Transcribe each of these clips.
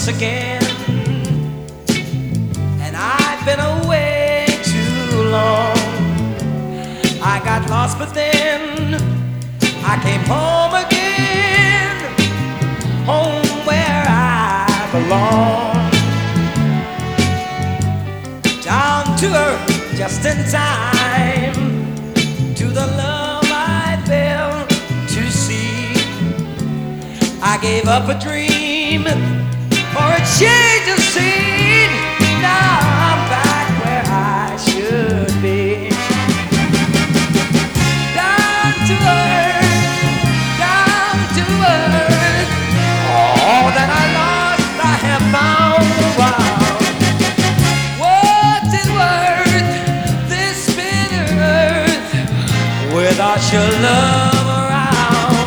once again, and I've been away too long. I got lost, but then I came home again, home where I belong. Down to earth, just in time, to the love I failed to see. I gave up a dream for a change of scene. Now I'm back where I should be. Down to earth, all that I lost I have found. Wow. What's it worth, this bitter earth, without your love around?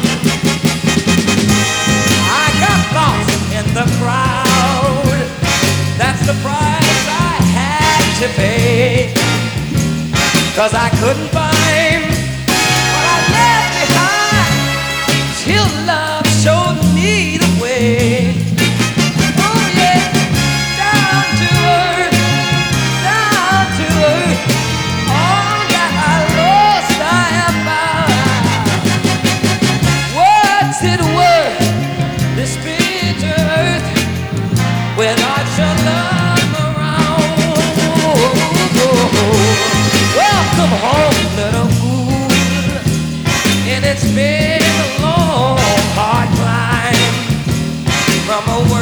I got lost in the crowd, that's the price I had to pay, 'cause I couldn't find what I left behind till love showed me the way. Oh yeah, down to earth, all that I lost I have found. What's it worth, this bitter earth, without your love around? Welcome home, little fool, and it's been a long, hard climb from a